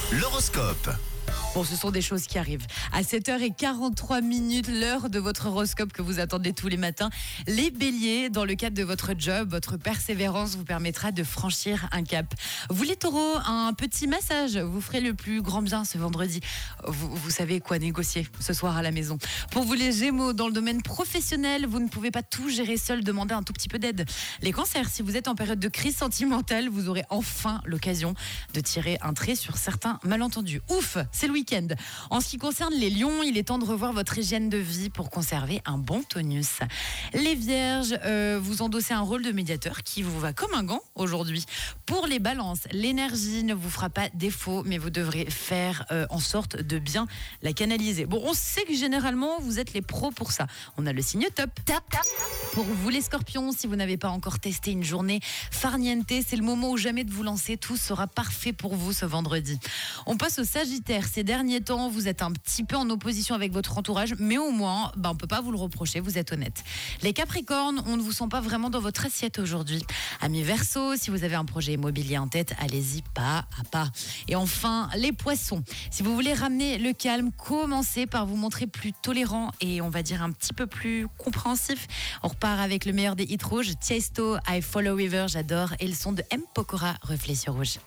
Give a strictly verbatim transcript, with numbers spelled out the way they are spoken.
L'horoscope. Bon, ce sont des choses qui arrivent. À sept heures quarante-trois minutes, l'heure de votre horoscope que vous attendez tous les matins. Les béliers, dans le cadre de votre job, votre persévérance vous permettra de franchir un cap. Vous les taureaux, un petit massage vous ferez le plus grand bien ce vendredi. Vous, vous savez quoi négocier ce soir à la maison. Pour vous les gémeaux, dans le domaine professionnel, vous ne pouvez pas tout gérer seul, demandez un tout petit peu d'aide. Les cancers, si vous êtes en période de crise sentimentale, vous aurez enfin l'occasion de tirer un trait sur certains malentendus. Ouf, c'est le week-end. En ce qui concerne les lions, il est temps de revoir votre hygiène de vie pour conserver un bon tonus. Les vierges, euh, vous endossez un rôle de médiateur qui vous va comme un gant aujourd'hui. Pour les balances, l'énergie ne vous fera pas défaut, mais vous devrez faire euh, en sorte de bien la canaliser. Bon, on sait que généralement, vous êtes les pros pour ça. On a le signe top. Tap, tap. Pour vous les scorpions, si vous n'avez pas encore testé une journée farniente, c'est le moment ou jamais de vous lancer. Tout sera parfait pour vous ce vendredi. On passe au sagittaire. Ces derniers temps, vous êtes un petit peu en opposition avec votre entourage, mais au moins, ben, on ne peut pas vous le reprocher, vous êtes honnête. Les capricornes, on ne vous sent pas vraiment dans votre assiette aujourd'hui. Amis Verseau, si vous avez un projet immobilier en tête, allez-y pas à pas. Et enfin, les poissons. Si vous voulez ramener le calme, commencez par vous montrer plus tolérant et on va dire un petit peu plus compréhensif. On repart avec le meilleur des hits rouges, Tiesto, I Follow River, j'adore, et le son de M. Pokora, Reflet sur Rouge.